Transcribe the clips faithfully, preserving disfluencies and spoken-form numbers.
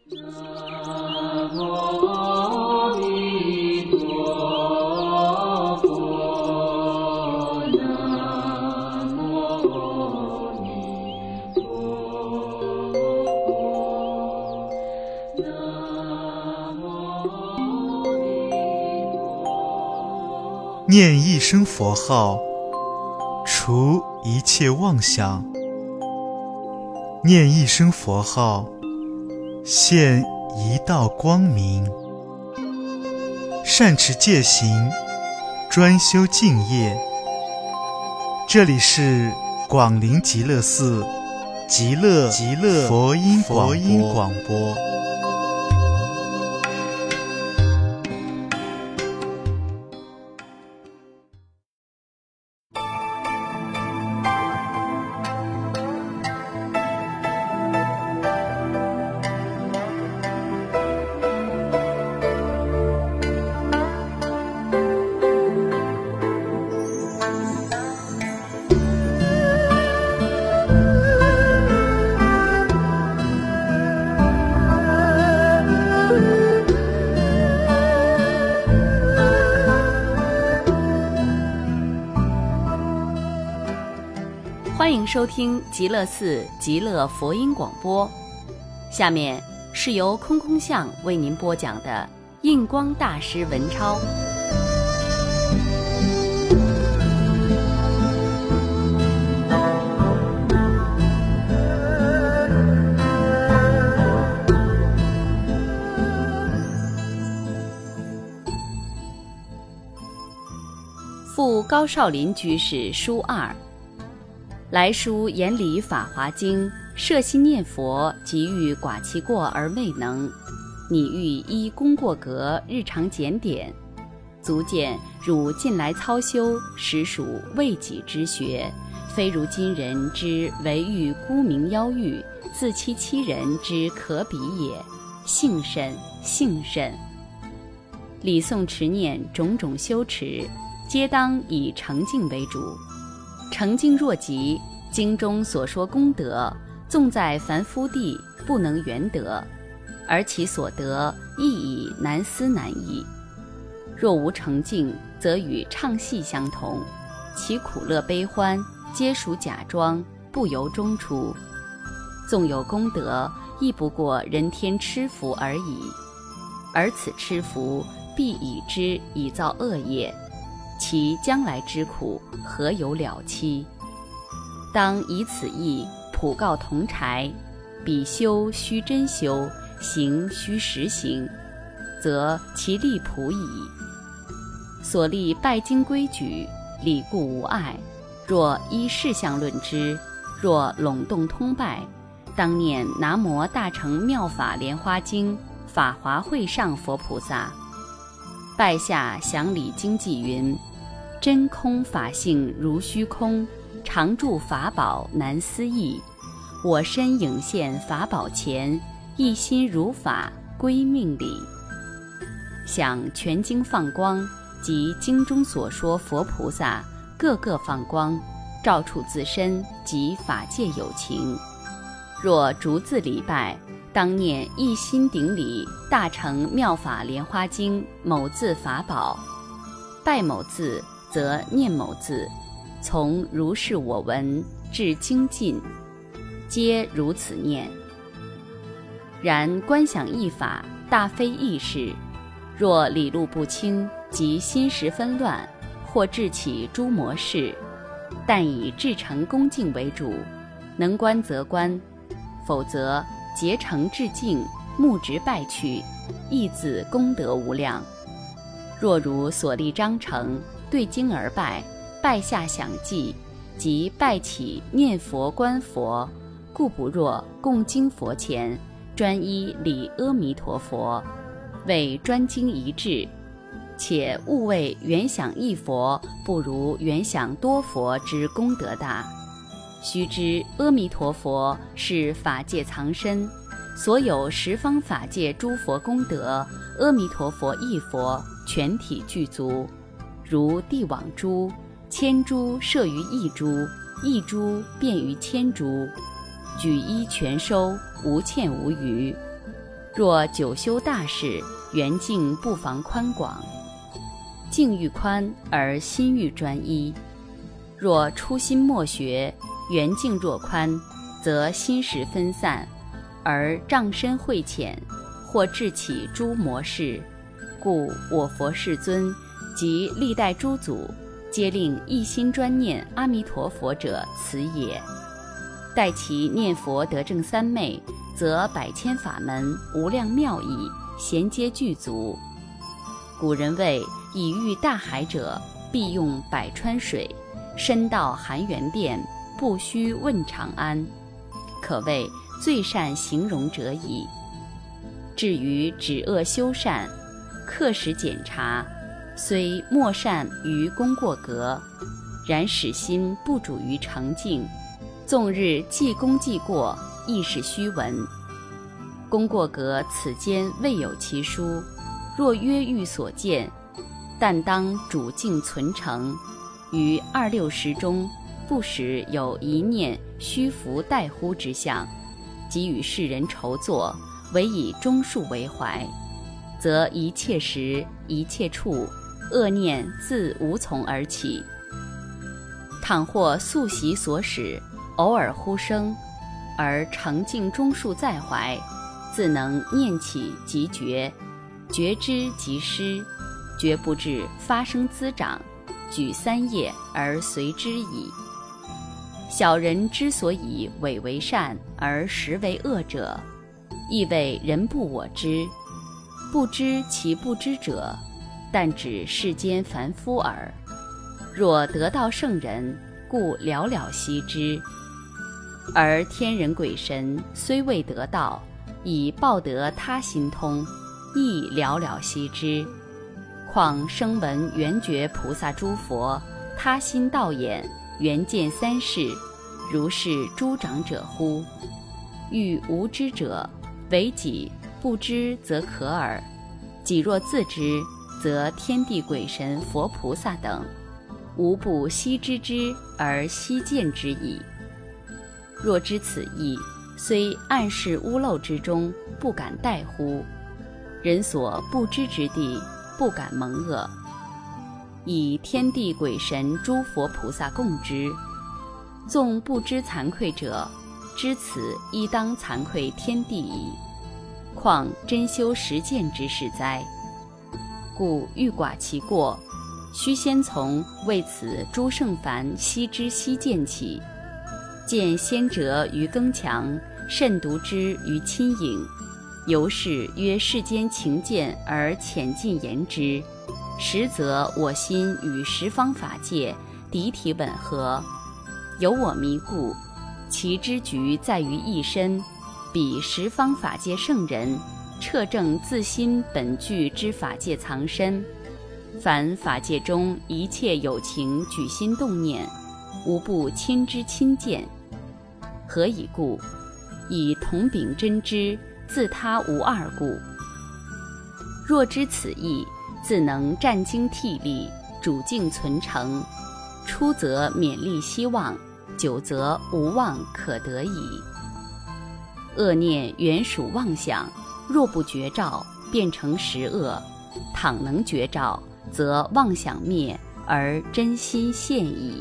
念一声佛号，除一切妄想；念一声佛号，现一道光明。善持戒行，专修净业。这里是广陵极乐寺极乐极乐佛音佛音广播。 欢迎收听极乐寺极乐佛音广播，下面是由空空相为您播讲的印光大师文钞。赴高少林居士书二。来书言理法华经，摄心念佛，即欲寡其过而未能。你欲依功过格，日常检点，足见汝近来操修，实属为己之学，非如今人之为欲沽名邀誉，自欺欺人之可比也。幸甚，幸甚！礼诵持念种种修持，皆当以诚敬为主。诚敬若极，经中所说功德，纵在凡夫地不能圆得，而其所得亦以难思难议。若无诚敬，则与唱戏相同，其苦乐悲欢皆属假装，不由中出。纵有功德，亦不过人天痴福而已，而此痴福必以之以造恶业，其将来之苦何有了期？当以此意普告同柴，比修须真修，行须实行，则其利普矣。所立拜经规矩，理故无碍。若依事项论之，若笼动通拜，当念南无大乘妙法莲花经法华会上佛菩萨。拜下详理经记云：真空法性如虚空，常住法宝难思议。我身影现法宝前，一心如法归命理。想全经放光，即经中所说佛菩萨个个放光，照触自身及法界有情。若逐字礼拜，当念一心顶礼大乘妙法莲花经某字法宝。拜某字则念某字，从如是我闻至经尽，皆如此念。然观想一法，大非易事。若理路不清，即心识纷乱，或致起诸魔事，但以至诚恭敬为主，能观则观，否则竭诚致敬，目直拜去，亦自功德无量。若如所立章程，对经而拜，拜下详记，即拜起念佛观佛，故不若共经佛前，专一礼阿弥陀佛，为专精一致。且勿谓原想一佛不如原想多佛之功德大。须知阿弥陀佛是法界藏身，所有十方法界诸佛功德，阿弥陀佛一佛全体具足。如地网珠，千珠摄于一珠，一珠便于千珠，举一全收，无欠无余。 若久修大事，圆境不妨宽广。境愈宽而心愈专一。若初心莫学，圆境若宽，则心识分散，而障深慧浅，或致起诸魔事。故我佛世尊及历代诸祖，皆令一心专念阿弥陀佛者此也。待其念佛得证三昧，则百千法门无量妙义衔接具足。古人谓以遇大海者，必用百川水，深到含元殿，不须问长安，可谓最善形容者矣。至于止恶修善，刻时检查，虽莫善于功过格，然使心不主于澄净，纵日记功记过，亦是虚文。功过格此间未有其书，若约欲所见，但当主静存诚，于二六时中，不时有一念虚浮怠忽之相，即与世人筹作，唯以中数为怀，则一切时一切处，恶念自无从而起。倘或素习所使，偶尔忽生，而诚静中数在怀，自能念起即觉，觉知即失，绝不至发生滋长，举三业而随之矣。小人之所以伪为善而实为恶者，亦谓人不我知，不知其不知者，但指世间凡夫耳。若得道圣人，故了了悉之。而天人鬼神虽未得道，以报得他心通，亦了了悉之。况声闻缘觉菩萨诸佛，他心道眼，缘见三世，如是诸长者乎？欲无知者，唯己不知则可耳。己若自知，则天地鬼神佛菩萨等，无不悉知之而悉见之矣。若知此意，虽暗室屋漏之中，不敢怠忽；人所不知之地，不敢蒙恶。以天地鬼神诸佛菩萨共知，纵不知惭愧者，知此亦当惭愧天地矣。况真修实践之事哉？故欲寡其过，须先从为此诸圣凡悉知悉见起。见先哲于更强，慎独之于亲隐，由是曰世间情见而浅近言之，实则我心与十方法界敌体吻合，有我迷故，其知局在于一身，彼十方法界圣人，彻证自心本具之法界藏身。凡法界中一切有情举心动念，无不亲知亲见。何以故？以同秉真知，自他无二故。若知此意，自能战经惕厉，主静存诚。初则勉励希望，久则无望可得矣。恶念原属妄想，若不觉照，变成实恶；倘能觉照，则妄想灭，而真心现矣。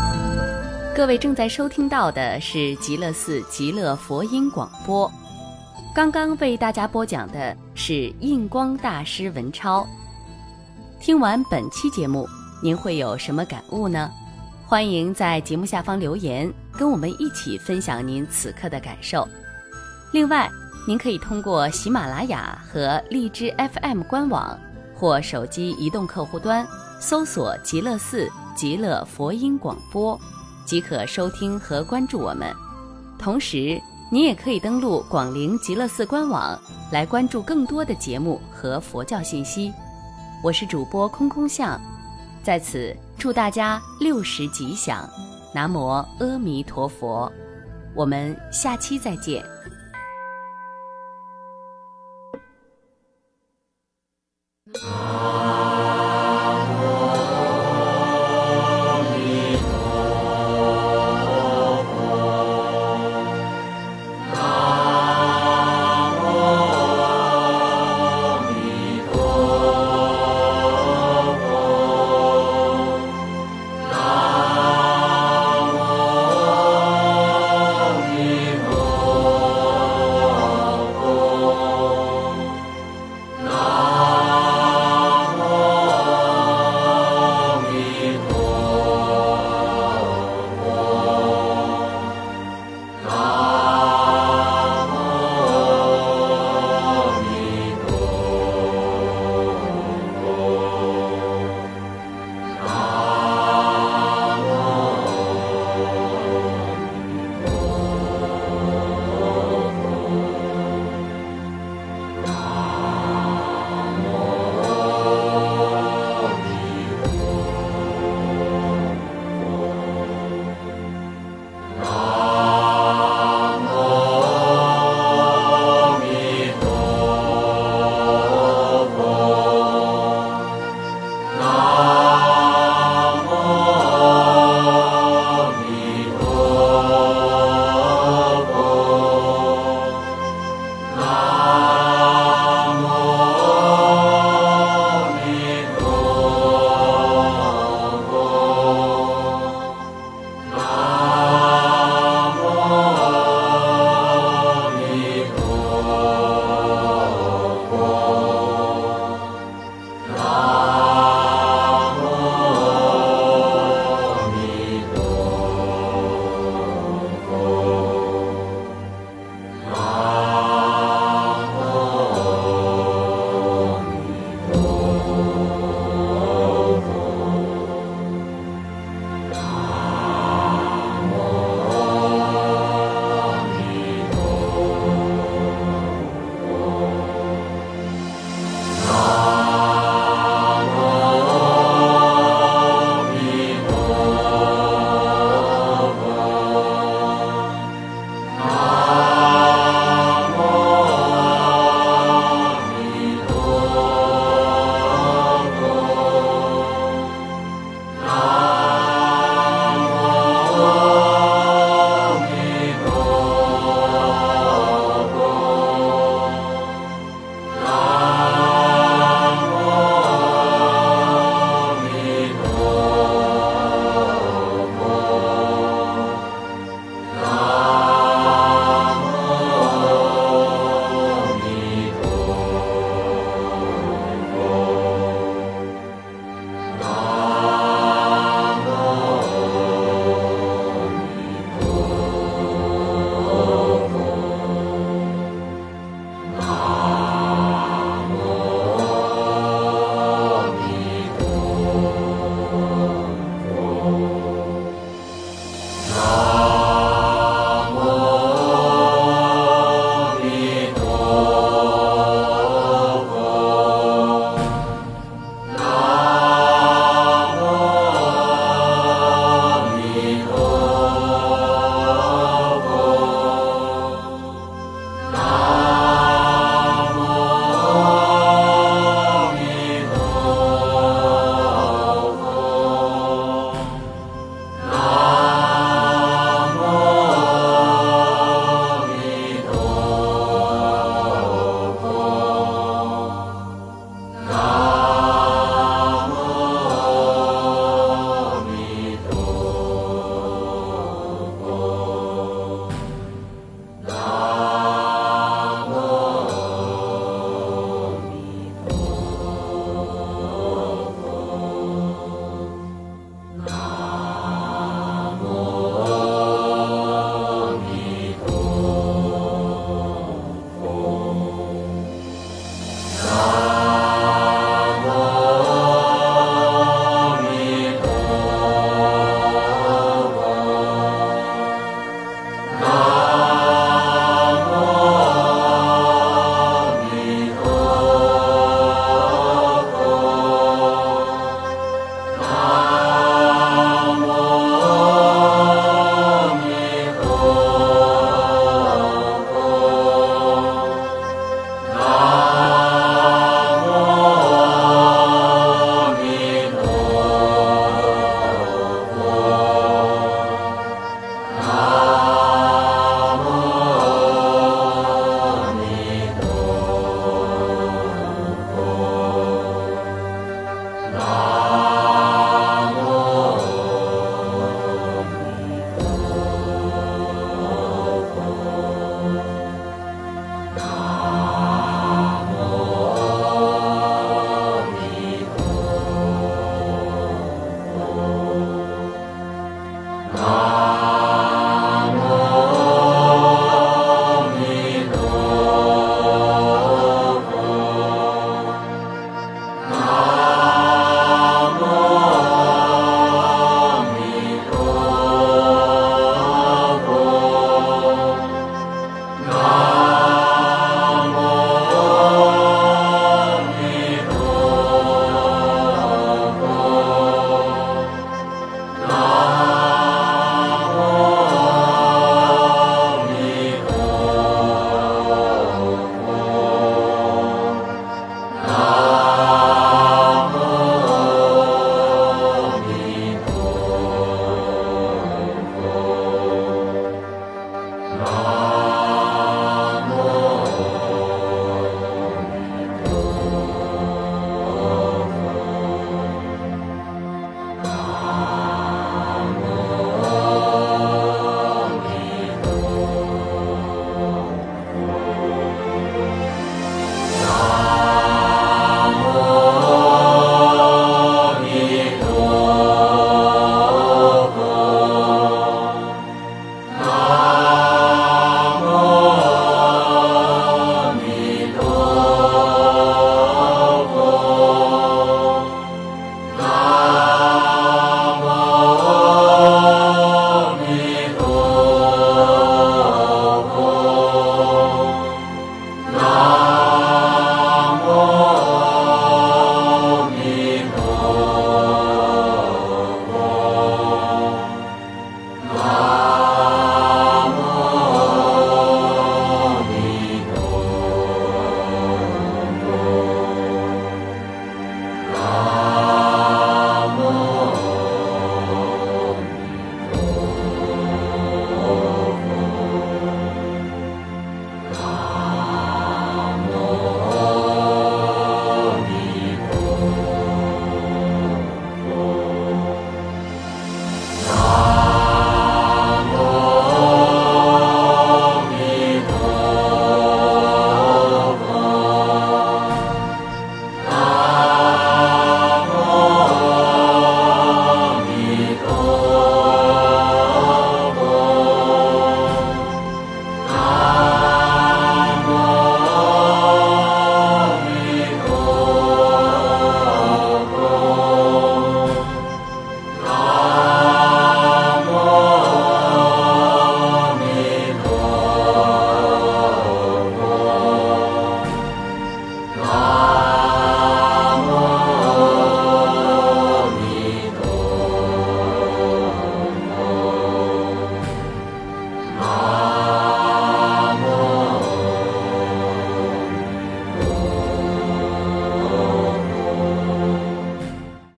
各位正在收听到的是极乐寺极乐佛音广播， 刚刚为大家播讲的是印光大师文超。听完本期节目，您会有什么感悟呢？欢迎在节目下方留言，跟我们一起分享您此刻的感受。另外，您可以通过喜马拉雅和荔枝 F M 官网或手机移动客户端搜索极乐寺极乐佛音广播，即可收听和关注我们。同时，您也可以登录广陵极乐寺官网来关注更多的节目和佛教信息。我是主播空空相，在此祝大家六时吉祥，南无阿弥陀佛。我们下期再见。